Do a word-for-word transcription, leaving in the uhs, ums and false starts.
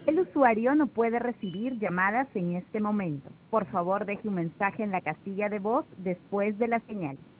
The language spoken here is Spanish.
El usuario no puede recibir llamadas en este momento. Por favor, deje un mensaje en la casilla de voz después de la señal.